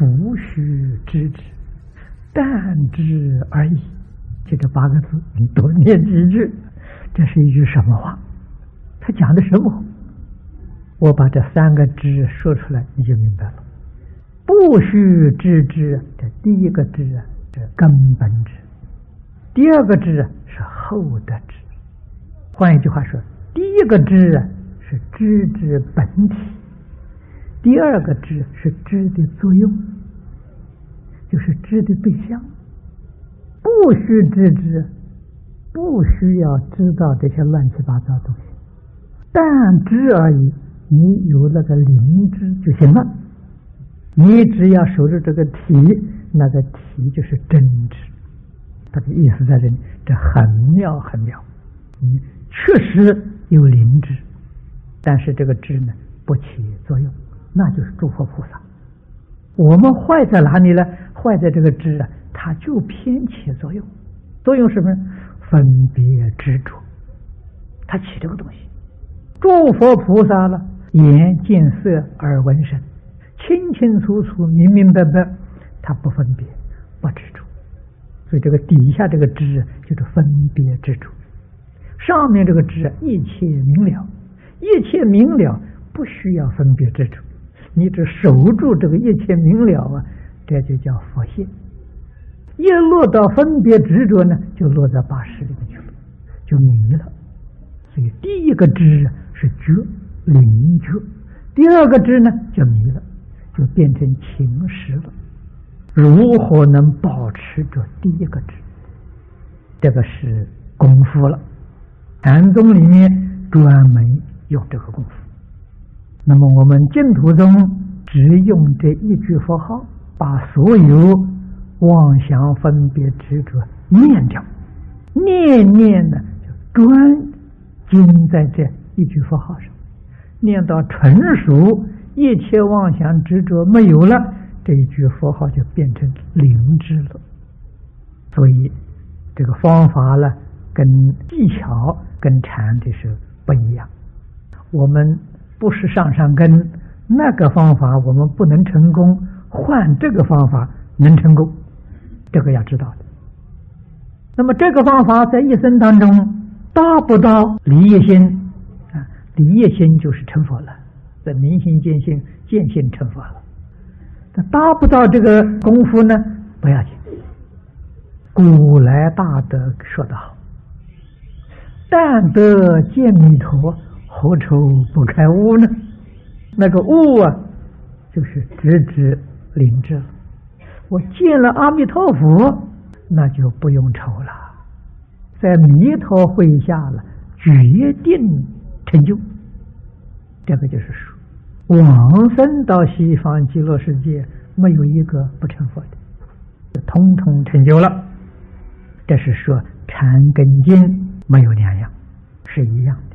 不须知之，但知而已。就这8个字，你多念几句。这是一句什么话？他讲的什么？我把这3个知说出来，你就明白了。不须知之，这第一个知是根本知，第二个知是后得知。换一句话说，第一个知是知之本体，第二个知是知的作用，就是知的对象。不须知之，不需要知道这些乱七八糟的东西，但知而已。你有那个灵知就行了，你只要守住这个体，那个体就是真知。它的意思在这里，这很妙很妙。你确实有灵知，但是这个知呢不起作用，那就是诸佛菩萨。我们坏在哪里呢？坏在这个知它就偏起作用。作用什么？分别执着，它起这个东西。诸佛菩萨了，眼见色，耳闻声，清清楚楚，明明白白，他不分别，不执着。所以这个底下这个知就是分别执着，上面这个知一切明了，一切明了不需要分别执着，你只守住这个一切明了这就叫佛性。一落到分别执着呢，就落在八识里面去了，就迷了。所以第一个知是觉，灵觉；第二个知呢，就迷了，就变成情识了。如何能保持着第一个知？这个是功夫了。禅宗里面专门用这个功夫。那么我们净土中只用这一句佛号，把所有妄想分别执着念掉，念念呢就专精在这一句佛号上，念到纯熟，一切妄想执着没有了，这一句佛号就变成灵知了。所以这个方法呢，跟技巧跟禅的是不一样。我们不是上根，那个方法我们不能成功，换这个方法能成功，这个要知道的。那么这个方法在一生当中达不到离业心离业心就是成佛了，在明心见性，见性成佛了。达不到这个功夫呢，不要紧。古来大德说得好，但得见弥陀，何愁不开悟呢？那个悟就是直指灵智了。我见了阿弥陀佛，那就不用愁了，在弥陀会下了，决定成就。这个就是说，往生到西方极乐世界，没有一个不成佛的，通通成就了。这是说禅跟经没有两样，是一样的。